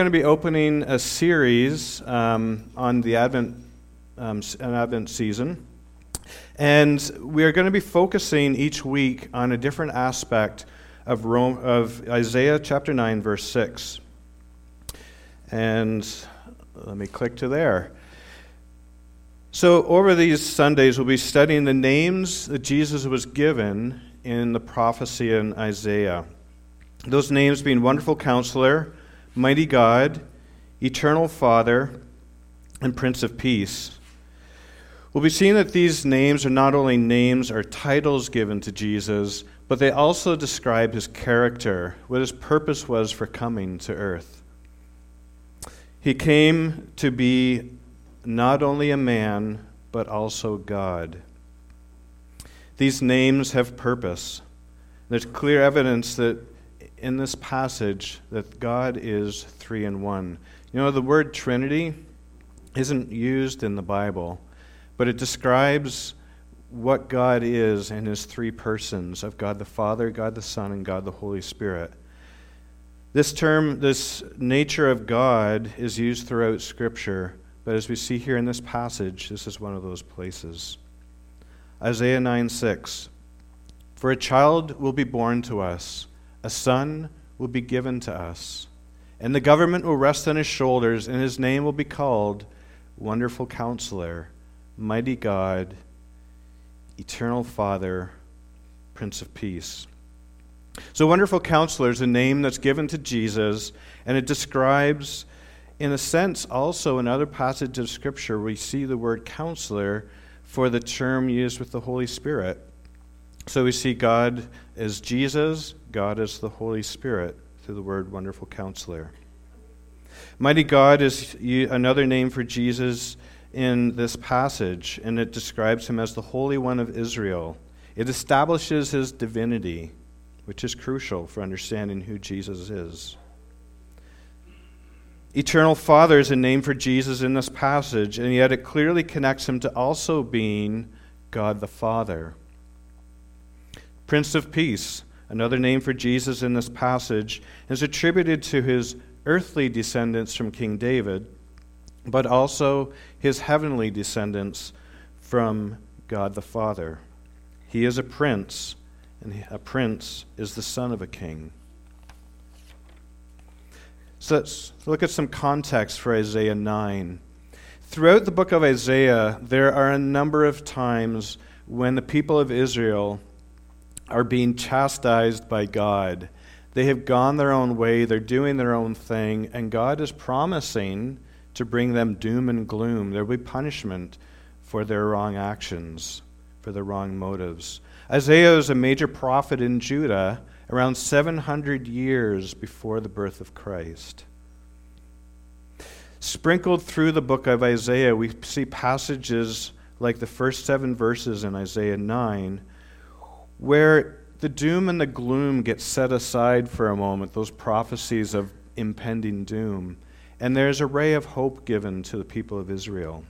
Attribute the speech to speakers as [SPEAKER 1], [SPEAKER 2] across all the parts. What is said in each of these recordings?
[SPEAKER 1] Going to be opening a series on the Advent season, and we are going to be focusing each week on a different aspect of Isaiah chapter 9, verse 6. And let me click to there. So over these Sundays, we'll be studying the names that Jesus was given in the prophecy in Isaiah. Those names being Wonderful Counselor, Mighty God, Eternal Father, and Prince of Peace. We'll be seeing that these names are not only names or titles given to Jesus, but they also describe his character, what his purpose was for coming to earth. He came to be not only a man, but also God. These names have purpose. There's clear evidence that in this passage that God is three in one. You know, the word Trinity isn't used in the Bible, but it describes what God is in his three persons of God the Father, God the Son, and God the Holy Spirit. This term, this nature of God, is used throughout Scripture, but as we see here in this passage, this is one of those places. Isaiah 9:6, "For a child will be born to us, a son will be given to us, and the government will rest on his shoulders, and his name will be called Wonderful Counselor, Mighty God, Eternal Father, Prince of Peace." So Wonderful Counselor is a name that's given to Jesus, and it describes, in a sense, also in other passages of Scripture, we see the word counselor for the term used with the Holy Spirit. So we see God as Jesus, God as the Holy Spirit, through the word Wonderful Counselor. Mighty God is another name for Jesus in this passage, and it describes him as the Holy One of Israel. It establishes his divinity, which is crucial for understanding who Jesus is. Eternal Father is a name for Jesus in this passage, and yet it clearly connects him to also being God the Father. Prince of Peace, another name for Jesus in this passage, is attributed to his earthly descendants from King David, but also his heavenly descendants from God the Father. He is a prince, and a prince is the son of a king. So let's look at some context for Isaiah 9. Throughout the book of Isaiah, there are a number of times when the people of Israel are being chastised by God. They have gone their own way, they're doing their own thing, and God is promising to bring them doom and gloom. There will be punishment for their wrong actions, for their wrong motives. Isaiah is a major prophet in Judah around 700 years before the birth of Christ. Sprinkled through the book of Isaiah, we see passages like the first 7 verses in Isaiah 9, where the doom and the gloom get set aside for a moment, those prophecies of impending doom, and there's a ray of hope given to the people of Israel.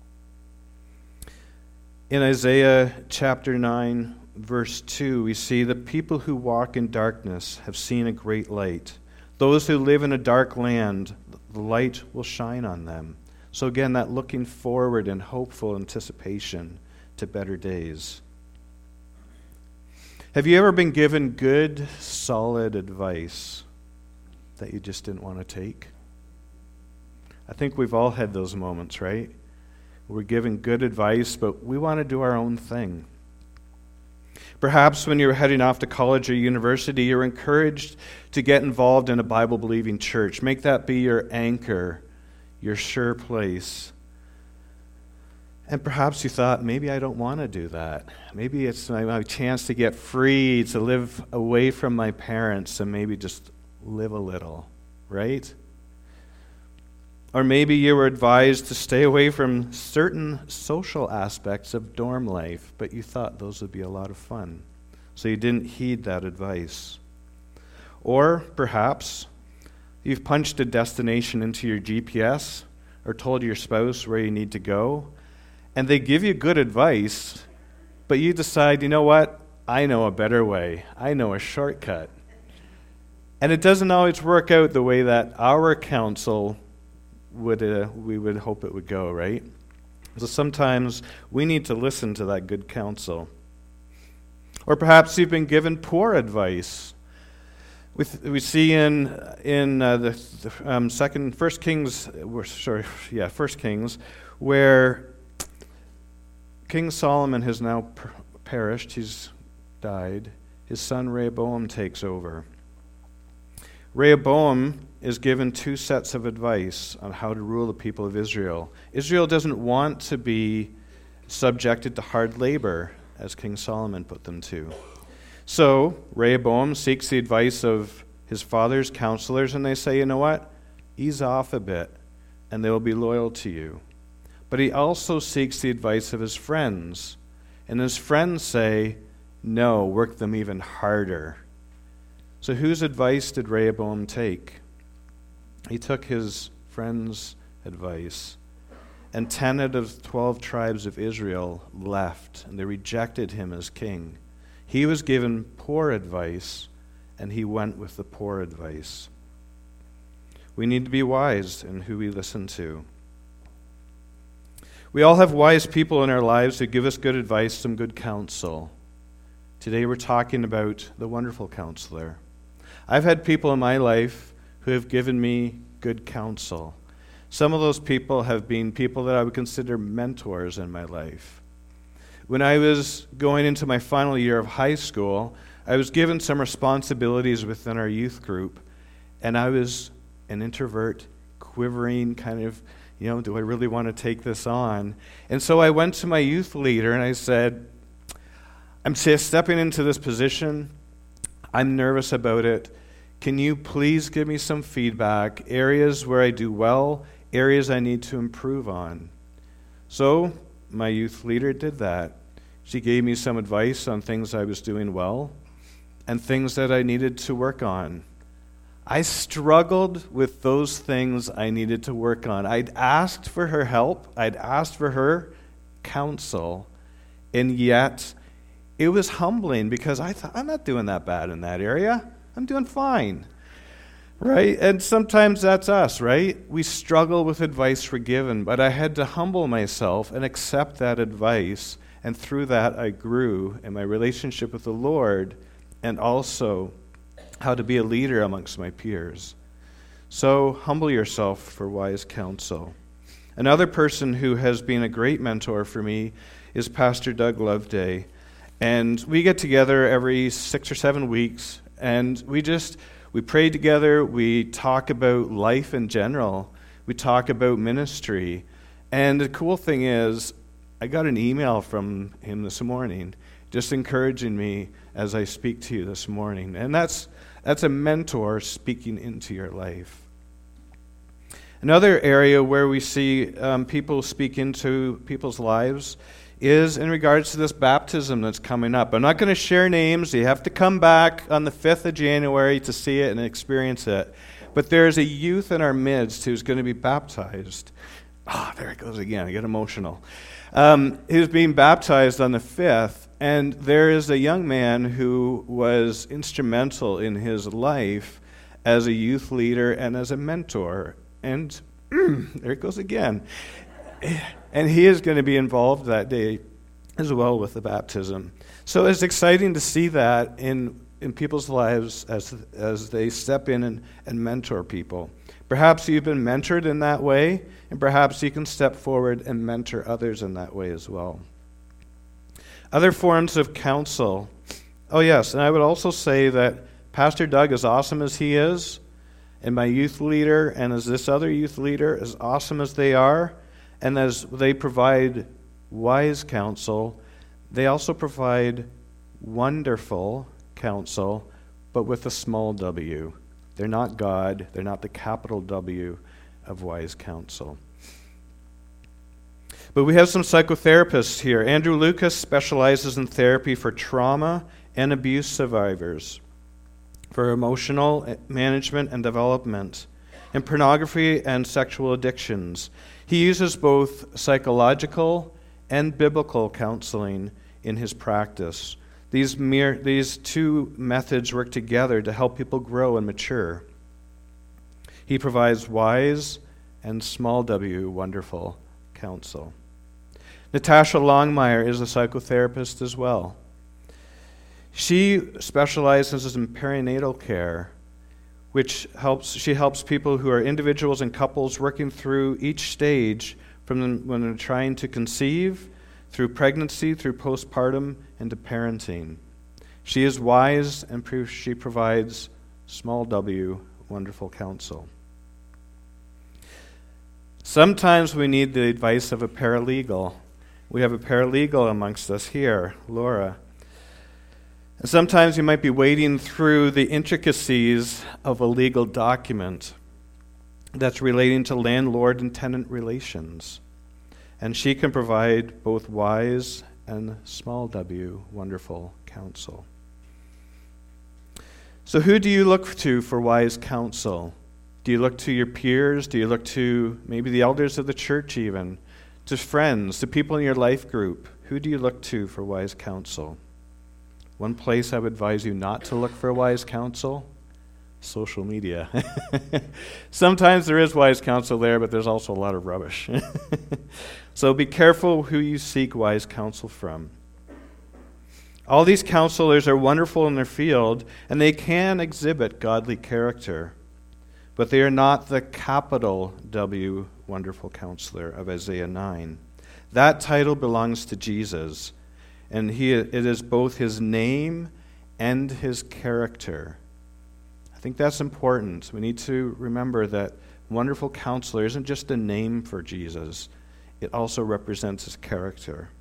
[SPEAKER 1] In Isaiah chapter 9, verse 2, we see the people who walk in darkness have seen a great light. Those who live in a dark land, the light will shine on them. So again, that looking forward and hopeful anticipation to better days. Have you ever been given good, solid advice that you just didn't want to take? I think we've all had those moments, right? We're given good advice, but we want to do our own thing. Perhaps when you're heading off to college or university, you're encouraged to get involved in a Bible-believing church. Make that be your anchor, your sure place. And perhaps you thought, maybe I don't want to do that. Maybe it's my chance to get free, to live away from my parents, and maybe just live a little, right? Or maybe you were advised to stay away from certain social aspects of dorm life, but you thought those would be a lot of fun, so you didn't heed that advice. Or perhaps you've punched a destination into your GPS or told your spouse where you need to go, and they give you good advice, but you decide, you know what? I know a better way. I know a shortcut. And it doesn't always work out the way that our counsel we would hope it would go, right? So sometimes we need to listen to that good counsel. Or perhaps you've been given poor advice. We see in First Kings, where King Solomon has now perished. He's died. His son Rehoboam takes over. Rehoboam is given 2 sets of advice on how to rule the people of Israel. Israel doesn't want to be subjected to hard labor, as King Solomon put them to. So Rehoboam seeks the advice of his father's counselors, and they say, you know what? Ease off a bit, and they will be loyal to you. But he also seeks the advice of his friends, and his friends say, no, work them even harder. So whose advice did Rehoboam take? He took his friends' advice. And 10 out of 12 tribes of Israel left, and they rejected him as king. He was given poor advice, and he went with the poor advice. We need to be wise in who we listen to. We all have wise people in our lives who give us good advice, some good counsel. Today we're talking about the wonderful counselor. I've had people in my life who have given me good counsel. Some of those people have been people that I would consider mentors in my life. When I was going into my final year of high school, I was given some responsibilities within our youth group, and I was an introvert, quivering, kind of, do I really want to take this on? And so I went to my youth leader and I said, I'm stepping into this position. I'm nervous about it. Can you please give me some feedback, areas where I do well, areas I need to improve on? So my youth leader did that. She gave me some advice on things I was doing well and things that I needed to work on. I struggled with those things I needed to work on. I'd asked for her help. I'd asked for her counsel. And yet, it was humbling because I thought, I'm not doing that bad in that area. I'm doing fine. Right? And sometimes that's us, right? We struggle with advice we're given, but I had to humble myself and accept that advice. And through that, I grew in my relationship with the Lord and also how to be a leader amongst my peers. So humble yourself for wise counsel. Another person who has been a great mentor for me is Pastor Doug Loveday. And we get together every 6 or 7 weeks, and we pray together, we talk about life in general, we talk about ministry. And the cool thing is, I got an email from him this morning, just encouraging me as I speak to you this morning. And that's a mentor speaking into your life. Another area where we see people speak into people's lives is in regards to this baptism that's coming up. I'm not going to share names. You have to come back on the 5th of January to see it and experience it. But there's a youth in our midst who's going to be baptized. There it goes again. I get emotional. He's being baptized on the 5th, and there is a young man who was instrumental in his life as a youth leader and as a mentor. And there it goes again. And he is going to be involved that day as well with the baptism. So it's exciting to see that in people's lives as they step in and mentor people. Perhaps you've been mentored in that way, and perhaps you can step forward and mentor others in that way as well. Other forms of counsel. Oh yes, and I would also say that Pastor Doug, as awesome as he is, and my youth leader, and as this other youth leader, as awesome as they are, and as they provide wise counsel, they also provide wonderful counsel, but with a small w. They're not God. They're not the capital W of wise counsel. But we have some psychotherapists here. Andrew Lucas specializes in therapy for trauma and abuse survivors, for emotional management and development, and pornography and sexual addictions. He uses both psychological and biblical counseling in his practice. These two methods work together to help people grow and mature. He provides wise and small w, wonderful counsel. Natasha Longmire is a psychotherapist as well. She specializes in perinatal care, she helps people who are individuals and couples working through each stage from when they're trying to conceive, through pregnancy, through postpartum, and to parenting. She is wise and she provides small w, wonderful counsel. Sometimes we need the advice of a paralegal. We have a paralegal amongst us here, Laura. And sometimes you might be wading through the intricacies of a legal document that's relating to landlord and tenant relations. And she can provide both wise and small w, wonderful counsel. So who do you look to for wise counsel? Do you look to your peers? Do you look to maybe the elders of the church even? To friends, to people in your life group? Who do you look to for wise counsel? One place I would advise you not to look for wise counsel: social media. Sometimes there is wise counsel there, but there's also a lot of rubbish. So be careful who you seek wise counsel from. All these counselors are wonderful in their field, and they can exhibit godly character, but they are not the capital W, wonderful counselor of Isaiah 9. That title belongs to Jesus, and it is both his name and his character. I think that's important. We need to remember that wonderful counselor isn't just a name for Jesus. It also represents his character.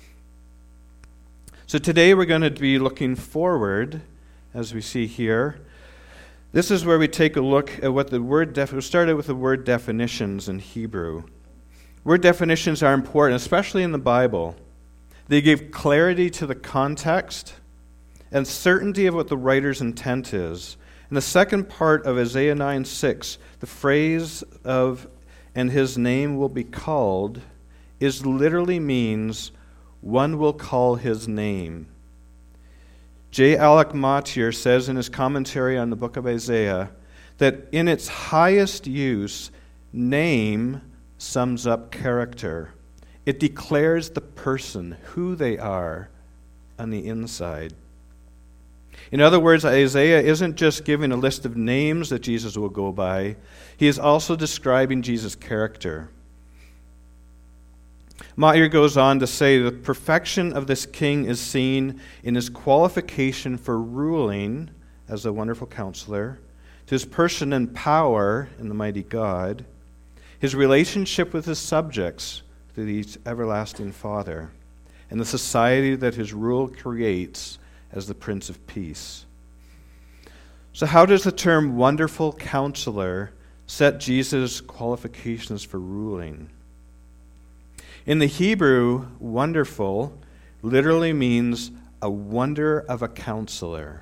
[SPEAKER 1] So today we're going to be looking forward, as we see here. This is where we take a look at what the word we started with the word definitions in Hebrew. Word definitions are important, especially in the Bible. They give clarity to the context and certainty of what the writer's intent is. In the second part of Isaiah 9:6, the phrase of "and his name will be called" literally means one will call his name. J. Alec Motyer says in his commentary on the book of Isaiah that in its highest use, name sums up character. It declares the person, who they are on the inside. In other words, Isaiah isn't just giving a list of names that Jesus will go by. He is also describing Jesus' character. Motyer goes on to say the perfection of this king is seen in his qualification for ruling as a wonderful counselor, to his person and power in the mighty God, his relationship with his subjects, to the everlasting Father, and the society that his rule creates as the Prince of Peace. So how does the term wonderful counselor set Jesus' qualifications for ruling? In the Hebrew, wonderful literally means a wonder of a counselor.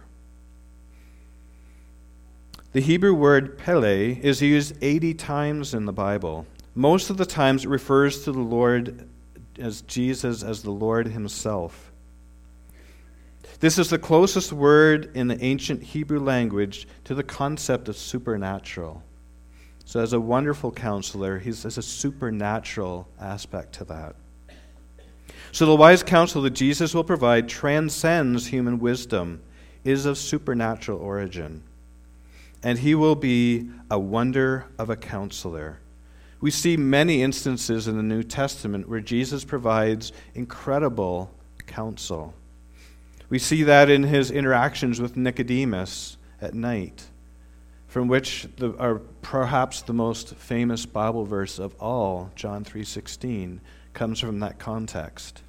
[SPEAKER 1] The Hebrew word Pele is used 80 times in the Bible. Most of the times it refers to the Lord as Jesus as the Lord himself. This is the closest word in the ancient Hebrew language to the concept of supernatural. So as a wonderful counselor, there's a supernatural aspect to that. So the wise counsel that Jesus will provide transcends human wisdom, is of supernatural origin. And he will be a wonder of a counselor. We see many instances in the New Testament where Jesus provides incredible counsel. We see that in his interactions with Nicodemus at night, from which are perhaps the most famous Bible verse of all, John 3:16, comes from that context.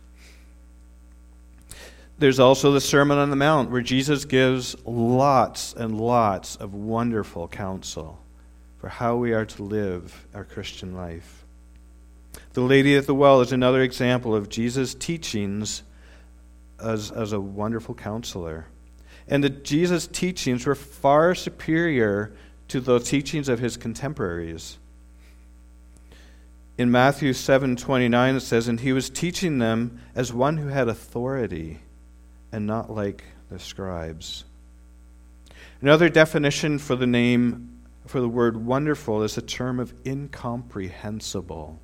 [SPEAKER 1] There's also the Sermon on the Mount, where Jesus gives lots and lots of wonderful counsel for how we are to live our Christian life. The Lady at the Well is another example of Jesus' teachings as a wonderful counselor. And Jesus' teachings were far superior to the teachings of his contemporaries. In Matthew 7:29 it says, "And he was teaching them as one who had authority, and not like the scribes. Another definition for the word wonderful is the term of incomprehensible.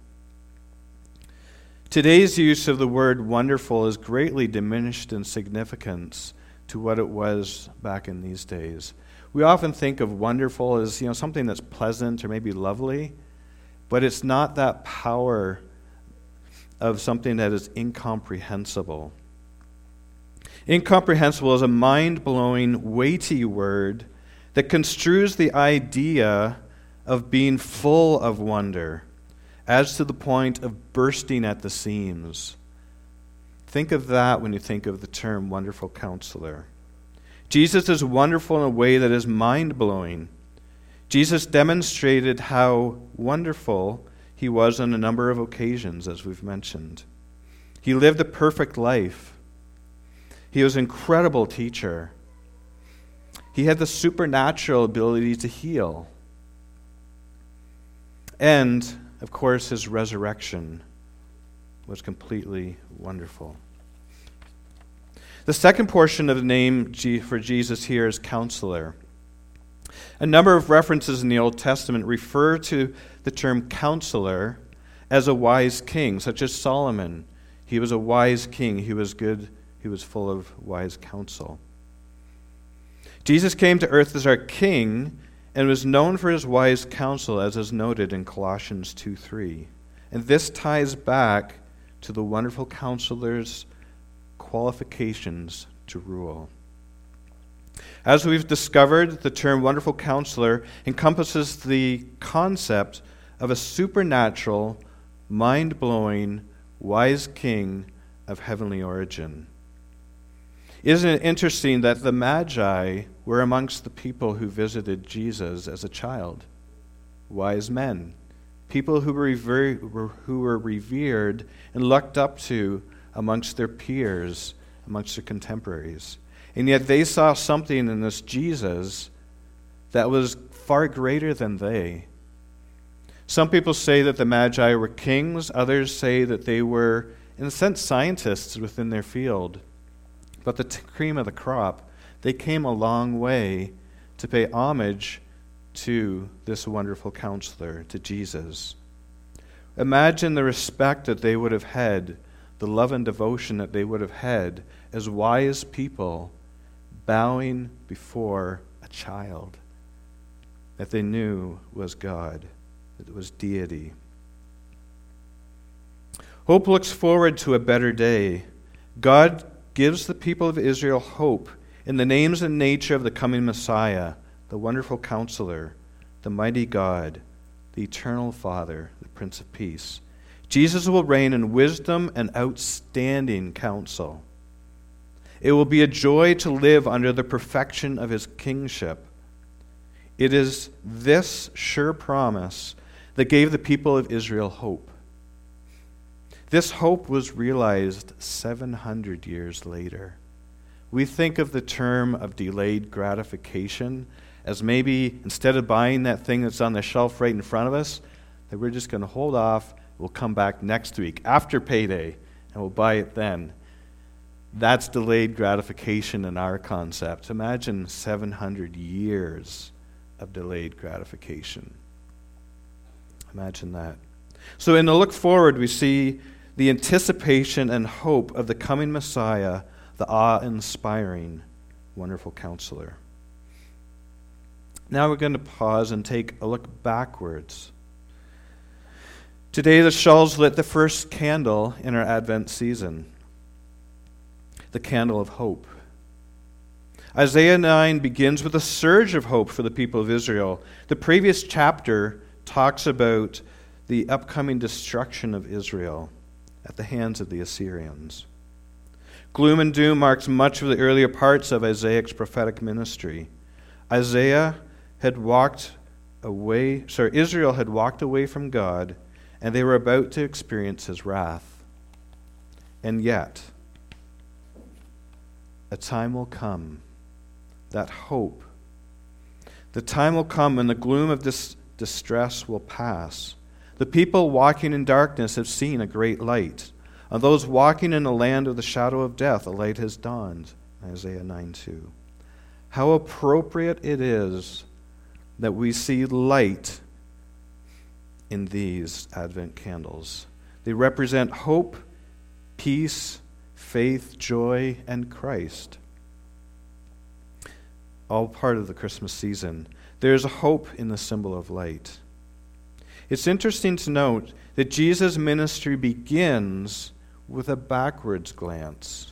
[SPEAKER 1] Today's use of the word wonderful is greatly diminished in significance to what it was back in these days. We often think of wonderful as, something that's pleasant or maybe lovely, but it's not that power of something that is incomprehensible. Incomprehensible is a mind-blowing, weighty word that construes the idea of being full of wonder, adds to the point of bursting at the seams. Think of that when you think of the term wonderful counselor. Jesus is wonderful in a way that is mind-blowing. Jesus demonstrated how wonderful he was on a number of occasions, as we've mentioned. He lived a perfect life. He was an incredible teacher. He had the supernatural ability to heal. And, of course, his resurrection was completely wonderful. The second portion of the name for Jesus here is Counselor. A number of references in the Old Testament refer to the term counselor as a wise king, such as Solomon. He was a wise king. He was good. He was full of wise counsel. Jesus came to earth as our king and was known for his wise counsel, as is noted in Colossians 2:3. And this ties back to the wonderful counselor's qualifications to rule. As we've discovered, the term wonderful counselor encompasses the concept of a supernatural, mind-blowing, wise king of heavenly origin. Isn't it interesting that the Magi were amongst the people who visited Jesus as a child? Wise men, people who were revered and looked up to amongst their peers, amongst their contemporaries. And yet they saw something in this Jesus that was far greater than they. Some people say that the Magi were kings. Others say that they were, in a sense, scientists within their field. But the cream of the crop, they came a long way to pay homage to this wonderful counselor, to Jesus. Imagine the respect that they would have had, the love and devotion that they would have had as wise people bowing before a child that they knew was God, that it was deity. Hope looks forward to a better day. God gives the people of Israel hope in the names and nature of the coming Messiah, the wonderful counselor, the mighty God, the eternal Father, the Prince of Peace. Jesus will reign in wisdom and outstanding counsel. It will be a joy to live under the perfection of his kingship. It is this sure promise that gave the people of Israel hope. This hope was realized 700 years later. We think of the term of delayed gratification as maybe instead of buying that thing that's on the shelf right in front of us, that we're just going to hold off. We'll come back next week after payday and we'll buy it then. That's delayed gratification in our concept. Imagine 700 years of delayed gratification. Imagine that. So in the look forward, we see the anticipation and hope of the coming Messiah, the awe-inspiring, wonderful counselor. Now we're going to pause and take a look backwards. Today the Shulls lit the first candle in our Advent season, the candle of hope. Isaiah 9 begins with a surge of hope for the people of Israel. The previous chapter talks about the upcoming destruction of Israel at the hands of the Assyrians. Gloom and doom marks much of the earlier parts of Isaiah's prophetic ministry. Israel had walked away from God, and they were about to experience his wrath. And yet, a time will come, that hope. The time will come when the gloom of this distress will pass. The people walking in darkness have seen a great light. On those walking in the land of the shadow of death, a light has dawned. Isaiah 9:2. How appropriate it is that we see light in these Advent candles. They represent hope, peace, faith, joy, and Christ. All part of the Christmas season. There is a hope in the symbol of light. It's interesting to note that Jesus' ministry begins with a backwards glance.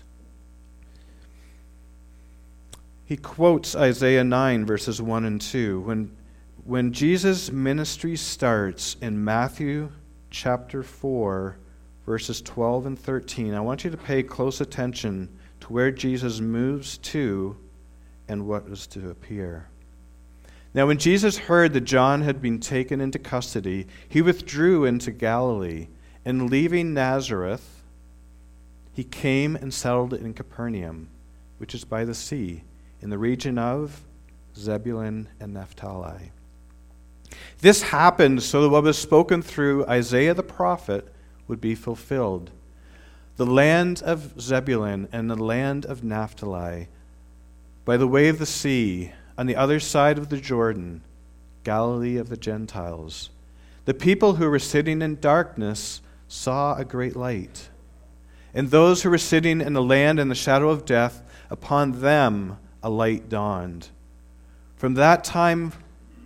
[SPEAKER 1] He quotes Isaiah 9, verses 1 and 2. When Jesus' ministry starts in Matthew chapter 4, verses 12 and 13, I want you to pay close attention to where Jesus moves to and what is to appear. Now, when Jesus heard that John had been taken into custody, he withdrew into Galilee, and leaving Nazareth, he came and settled in Capernaum, which is by the sea, in the region of Zebulun and Naphtali. This happened so that what was spoken through Isaiah the prophet would be fulfilled. The land of Zebulun and the land of Naphtali, by the way of the sea, on the other side of the Jordan, Galilee of the Gentiles. The people who were sitting in darkness saw a great light. And those who were sitting in the land in the shadow of death, upon them a light dawned. From that time,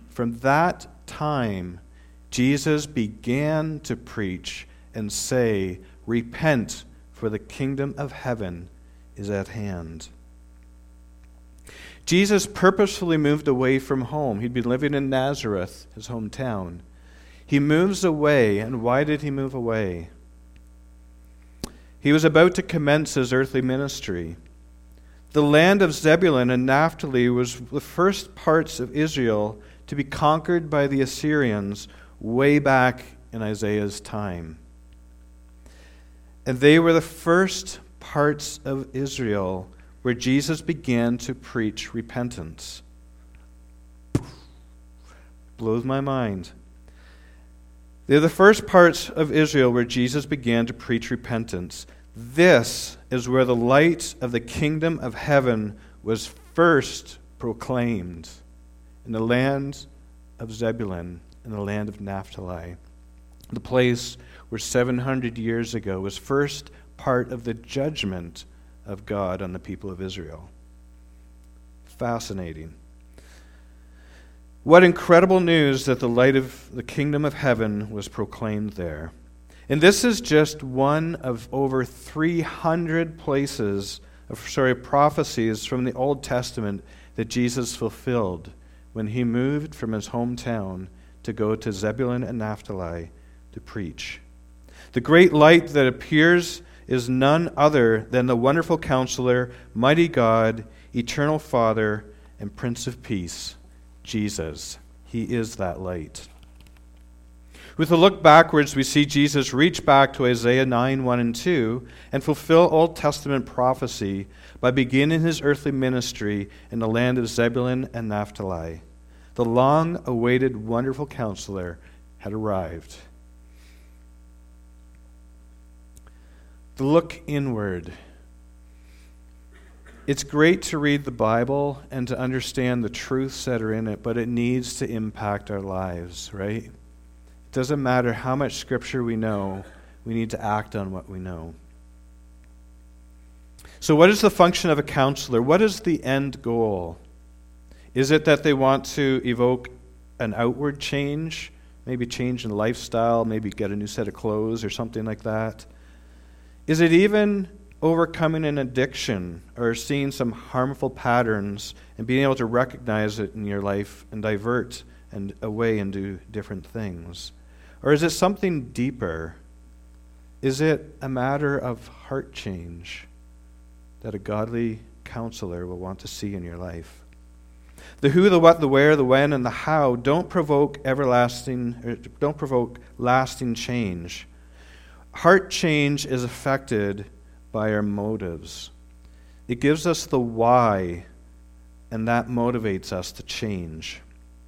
[SPEAKER 1] Jesus began to preach and say, "Repent, for the kingdom of heaven is at hand." Jesus purposefully moved away from home. He'd been living in Nazareth, his hometown. He moves away, and why did he move away? He was about to commence his earthly ministry. The land of Zebulun and Naphtali was the first parts of Israel to be conquered by the Assyrians way back in Isaiah's time. And they were the first parts of Israel where Jesus began to preach repentance. Blows my mind. They're the first parts of Israel where Jesus began to preach repentance. This is where the light of the kingdom of heaven was first proclaimed, in the land of Zebulun, in the land of Naphtali. The place where 700 years ago was first part of the judgment of God on the people of Israel. Fascinating. What incredible news that the light of the kingdom of heaven was proclaimed there. And this is just one of over 300 prophecies from the Old Testament that Jesus fulfilled when he moved from his hometown to go to Zebulun and Naphtali to preach. The great light that appears is none other than the wonderful Counselor, mighty God, eternal Father, and Prince of Peace, Jesus. He is that light. With a look backwards, we see Jesus reach back to Isaiah 9, 1 and 2 and fulfill Old Testament prophecy by beginning his earthly ministry in the land of Zebulun and Naphtali. The long-awaited wonderful Counselor had arrived. The look inward. It's great to read the Bible and to understand the truths that are in it, but it needs to impact our lives, right? It doesn't matter how much Scripture we know, we need to act on what we know. So what is the function of a counselor? What is the end goal? Is it that they want to evoke an outward change, maybe change in lifestyle, maybe get a new set of clothes or something like that? Is it even overcoming an addiction or seeing some harmful patterns and being able to recognize it in your life and divert and away and do different things? Or is it something deeper? Is it a matter of heart change that a godly counselor will want to see in your life? The who, the what, the where, the when, and the how don't provoke lasting change. Heart change is affected by our motives. It gives us the why, and that motivates us to change.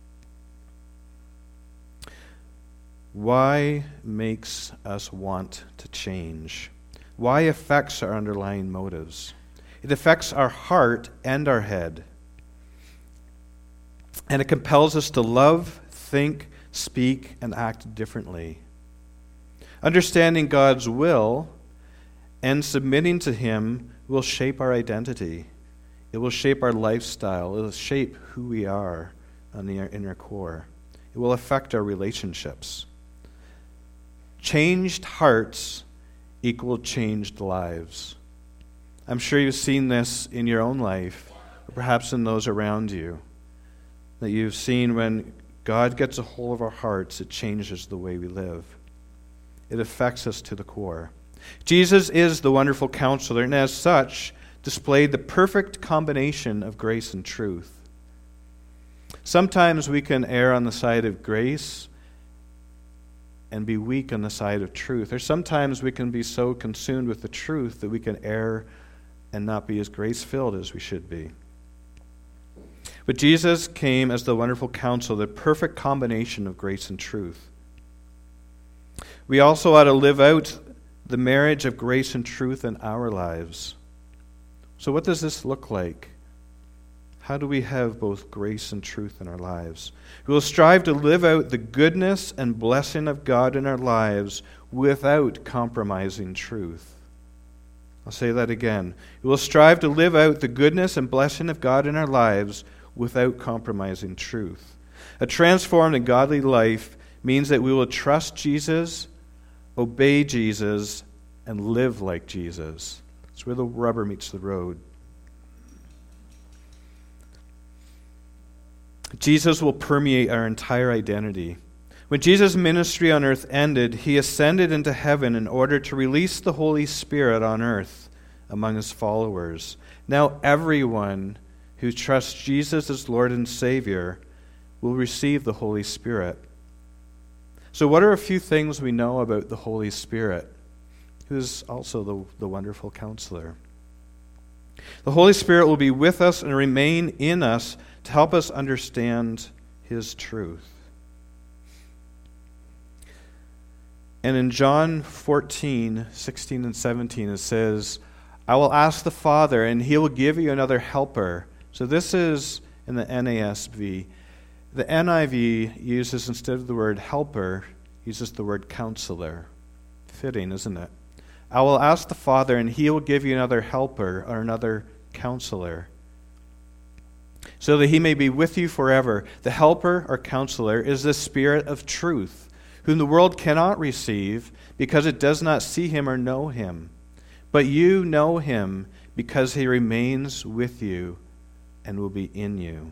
[SPEAKER 1] Why makes us want to change? Why affects our underlying motives? It affects our heart and our head. And it compels us to love, think, speak, and act differently. Understanding God's will and submitting to Him will shape our identity. It will shape our lifestyle. It will shape who we are on the inner core. It will affect our relationships. Changed hearts equal changed lives. I'm sure you've seen this in your own life, or perhaps in those around you, that you've seen when God gets a hold of our hearts, it changes the way we live. It affects us to the core. Jesus is the wonderful counselor, and as such, displayed the perfect combination of grace and truth. Sometimes we can err on the side of grace and be weak on the side of truth. Or sometimes we can be so consumed with the truth that we can err and not be as grace-filled as we should be. But Jesus came as the wonderful counselor, the perfect combination of grace and truth. We also ought to live out the marriage of grace and truth in our lives. So what does this look like? How do we have both grace and truth in our lives? We will strive to live out the goodness and blessing of God in our lives without compromising truth. I'll say that again. We will strive to live out the goodness and blessing of God in our lives without compromising truth. A transformed and godly life means that we will trust Jesus, obey Jesus, and live like Jesus. It's where the rubber meets the road. Jesus will permeate our entire identity. When Jesus' ministry on earth ended, He ascended into heaven in order to release the Holy Spirit on earth among His followers. Now everyone who trusts Jesus as Lord and Savior will receive the Holy Spirit. So what are a few things we know about the Holy Spirit, who is also the wonderful counselor? The Holy Spirit will be with us and remain in us to help us understand His truth. And in John 14:16 and 17, it says, I will ask the Father, and He will give you another helper. So this is in the NASB. The NIV uses, instead of the word helper, uses the word counselor. Fitting, isn't it? I will ask the Father, and He will give you another helper, or another counselor, so that He may be with you forever. The helper or counselor is the Spirit of truth, whom the world cannot receive because it does not see Him or know Him. But you know Him because He remains with you and will be in you.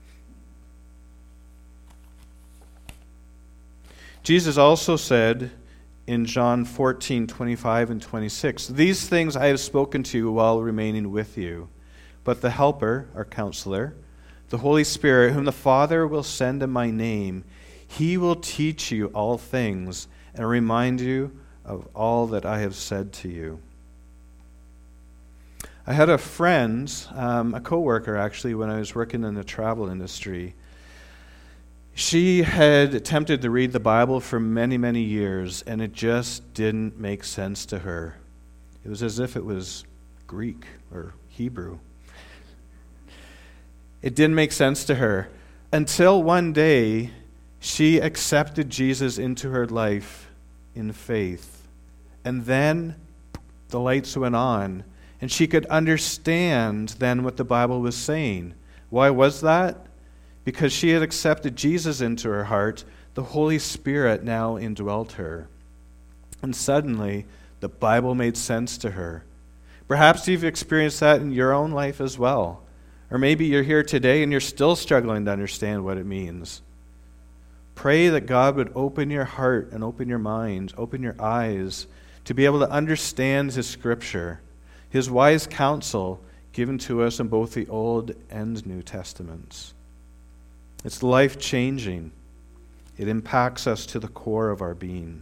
[SPEAKER 1] Jesus also said in John 14:25 and 26, These things I have spoken to you while remaining with you. But the helper, or counselor, the Holy Spirit, whom the Father will send in my name, He will teach you all things and remind you of all that I have said to you. I had a friend, a co-worker actually, when I was working in the travel industry. She had attempted to read the Bible for many, many years, and it just didn't make sense to her. It was as if it was Greek or Hebrew. It didn't make sense to her until one day she accepted Jesus into her life in faith. And then the lights went on, and she could understand then what the Bible was saying. Why was that? Because she had accepted Jesus into her heart, the Holy Spirit now indwelt her. And suddenly, the Bible made sense to her. Perhaps you've experienced that in your own life as well. Or maybe you're here today and you're still struggling to understand what it means. Pray that God would open your heart and open your mind, open your eyes to be able to understand His Scripture, His wise counsel given to us in both the Old and New Testaments. It's life-changing. It impacts us to the core of our being.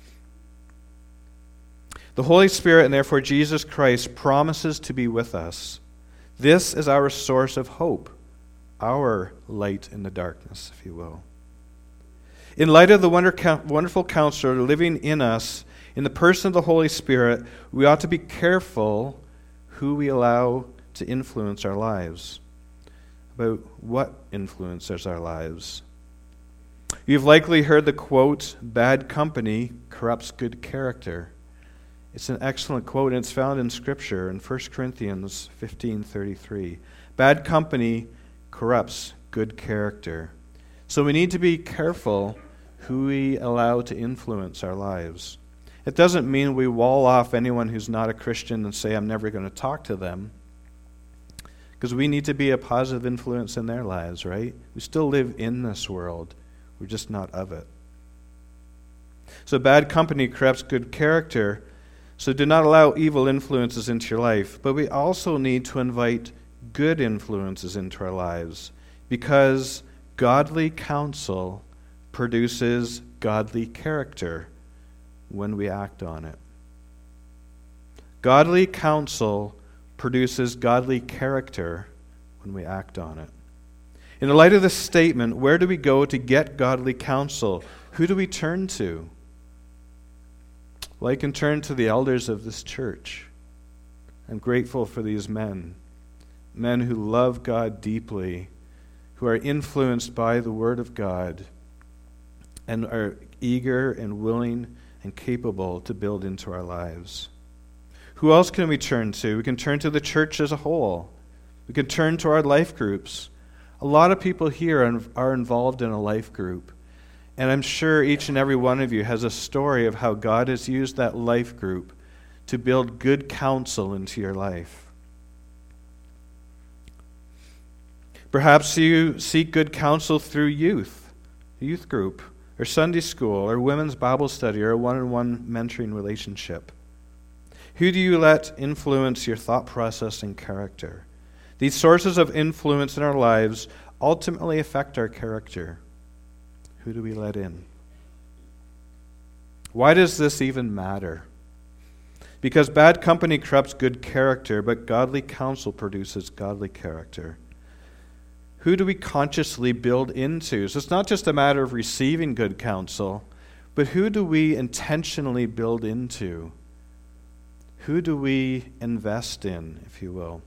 [SPEAKER 1] The Holy Spirit, and therefore Jesus Christ, promises to be with us. This is our source of hope, our light in the darkness, if you will. In light of the wonderful counselor living in us, in the person of the Holy Spirit, we ought to be careful who we allow to influence our lives, about what influences our lives. You've likely heard the quote, "Bad company corrupts good character." It's an excellent quote, and it's found in Scripture in 1 Corinthians 15:33. Bad company corrupts good character. So we need to be careful who we allow to influence our lives. It doesn't mean we wall off anyone who's not a Christian and say, "I'm never going to talk to them." Because we need to be a positive influence in their lives, right? We still live in this world. We're just not of it. So bad company corrupts good character. So do not allow evil influences into your life. But we also need to invite good influences into our lives, because godly counsel produces godly character when we act on it. Godly counsel produces godly character when we act on it. In the light of this statement, where do we go to get godly counsel? Who do we turn to? Well, I can turn to the elders of this church. I'm grateful for these men who love God deeply, who are influenced by the Word of God, and are eager and willing and capable to build into our lives. Who else can we turn to? We can turn to the church as a whole. We can turn to our life groups. A lot of people here are involved in a life group. And I'm sure each and every one of you has a story of how God has used that life group to build good counsel into your life. Perhaps you seek good counsel through youth group, or Sunday school, or women's Bible study, or a one-on-one mentoring relationship. Who do you let influence your thought process and character? These sources of influence in our lives ultimately affect our character. Who do we let in? Why does this even matter? Because bad company corrupts good character, but godly counsel produces godly character. Who do we consciously build into? So it's not just a matter of receiving good counsel, but who do we intentionally build into? Who do we invest in, if you will?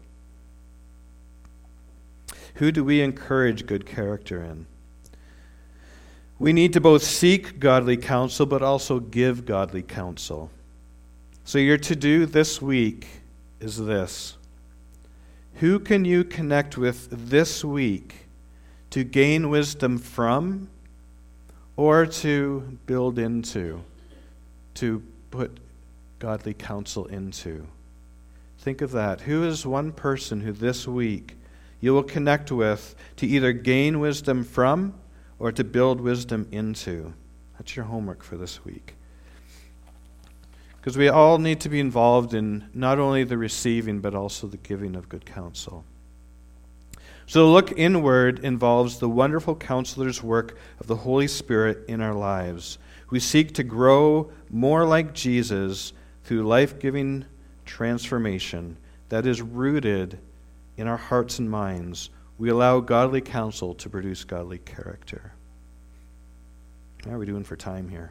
[SPEAKER 1] Who do we encourage good character in? We need to both seek godly counsel, but also give godly counsel. So your to-do this week is this. Who can you connect with this week to gain wisdom from, or to build into, to put godly counsel into? Think of that. Who is one person who this week you will connect with to either gain wisdom from or to build wisdom into? That's your homework for this week. Because we all need to be involved in not only the receiving, but also the giving of good counsel. So the look inward involves the wonderful counselor's work of the Holy Spirit in our lives. We seek to grow more like Jesus through life-giving transformation that is rooted in our hearts and minds. We allow godly counsel to produce godly character. How are we doing for time here?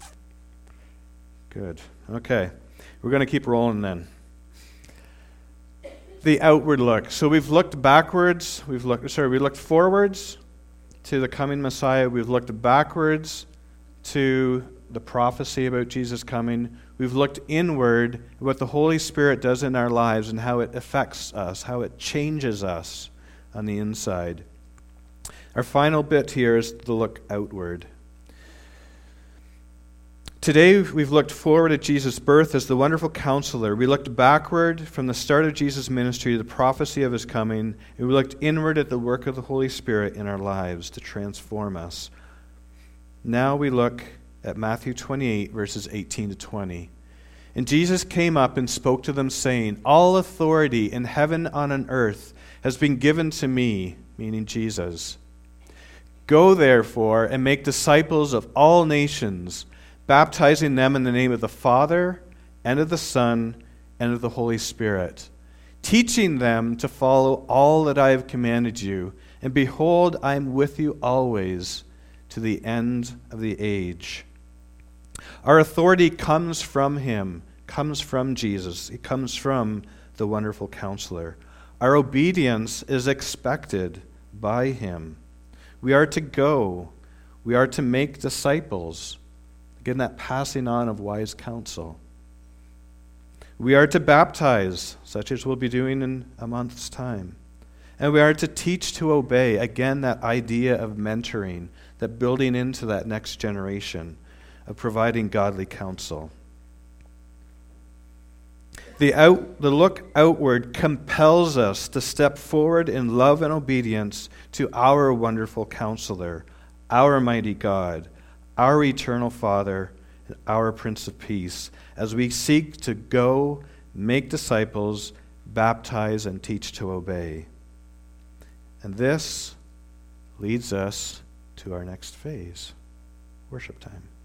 [SPEAKER 1] Good. Okay. We're going to keep rolling then. The outward look. So we've looked backwards. We looked forwards to the coming Messiah. We've looked backwards to the prophecy about Jesus coming. We've looked inward at what the Holy Spirit does in our lives and how it affects us, how it changes us on the inside. Our final bit here is the look outward. Today, we've looked forward at Jesus' birth as the wonderful counselor. We looked backward from the start of Jesus' ministry to the prophecy of his coming, and we looked inward at the work of the Holy Spirit in our lives to transform us. Now we look at Matthew 28, verses 18 to 20. And Jesus came up and spoke to them, saying, "All authority in heaven and on earth has been given to me," meaning Jesus. "Go, therefore, and make disciples of all nations, baptizing them in the name of the Father, and of the Son, and of the Holy Spirit, teaching them to follow all that I have commanded you. And behold, I am with you always to the end of the age." Our authority comes from him, comes from Jesus. It comes from the Wonderful Counselor. Our obedience is expected by him. We are to go. We are to make disciples. Again, that passing on of wise counsel. We are to baptize, such as we'll be doing in a month's time. And we are to teach to obey. Again, that idea of mentoring, that building into that next generation, of providing godly counsel. The look outward compels us to step forward in love and obedience to our wonderful Counselor, our mighty God, our eternal Father, and our Prince of Peace, as we seek to go, make disciples, baptize, and teach to obey. And this leads us to our next phase, worship time.